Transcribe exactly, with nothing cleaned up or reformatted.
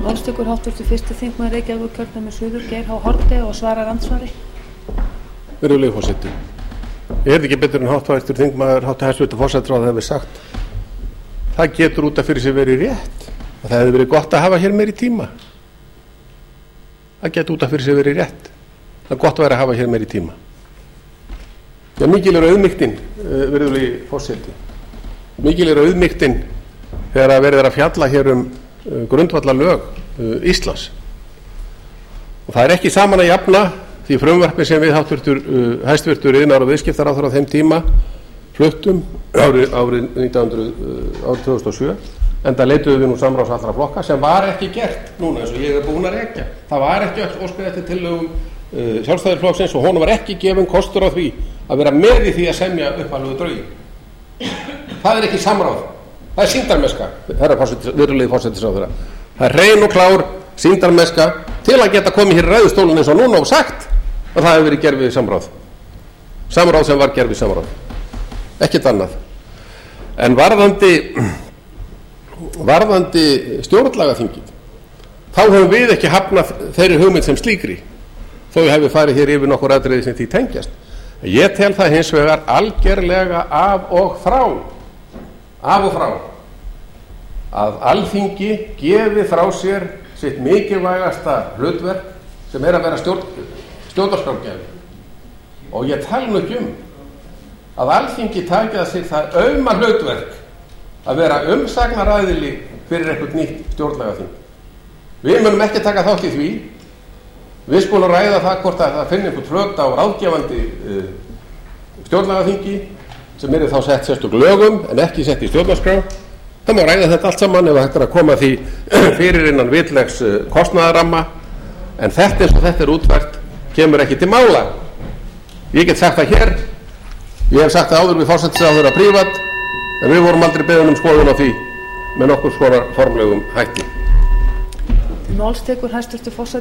Málstekur háttvirtur fyrsti þingmaður Reykjavíkurkjördæmis suður Geir H. Haarde og svarar andsvari. Virðulegi forseti, er þetta ekki betur en háttvirtur þingmaður hæstvirtur forsætisráðherra hefur sagt? Það getur út af fyrir sig verið rétt og það hefði verið gott að hafa hér meiri tíma. Það getur út af fyrir sig verið rétt. Það er gott að vera að hafa hér meiri tíma. Já, mikil er auðmýktin, virðulegi forseti. Mikil er auðmýktin þegar að verið er að fjalla hér um grundvallarlög Íslands. Og það er ekki saman að jafna því frumvarpi sem við háttvirtur hæstvirtur iðnaðar- og viðskiptaráðherra á þeim tíma fluttum árið árið nítján hundruð árið tvö þúsund og sjö, enda leituðum við nú samráðs allra flokka sem var ekki gert núna eins og ég er búinn að rekja. Það var ekki óskað eftir tillögum uh, Sjálfstæðisflokksins og honum var ekki gefinn kostur á því að vera með í því að semja upphaflegu drögin. Það er ekki samráð. Það er sýndarmennska, herra forseti, virðulegi forsætisráðherra. Það er hrein og klár sýndarmennska til að geta komið hér í ræðustólinn eins og núna og sagt að það hefur verið gerð við samráð. Samráð sem var gerð við samráð. Ekkert annað. En varðandi, varðandi stjórnlagaþingið, þá höfum við ekki hafnað þeirri hugmynd sem slíkri, þó við hefum farið hér yfir nokkur atriði sem því tengjast. Ég tel það hins vegar algerlega af og frá, af og frá, að Alþingi gefi frá sér sitt mikilvægasta hlutverk sem er að vera stjórn, stjórnarskrárgjafi. Og ég tala nú ekki um að Alþingi taki að sig það auma hlutverk að vera umsagnaraðili fyrir eitthvað nýtt stjórnlagaþing. Við munum ekki taka þátt í því. Við skulum ræða það hvort að það finni einhvern flögt á ráðgefandi uh, stjórnlagaþingi sem eru þá sett sérstök lögum en ekki sett í stjórnarskrá. Það má ræða þetta allt saman ef þetta er að koma því fyrir innan vitlegs uh, kostnaðarramma, en þetta eins og þetta er útfært kemur ekki til mála. Ég get sagt það hér, ég hef sagt það áður við forsætisráðherra prívat, en við vorum aldrei beðin um skoðun á því með nokkur skoðar formlegum hætti. Málstekur hæstvirtur forsætisráðherra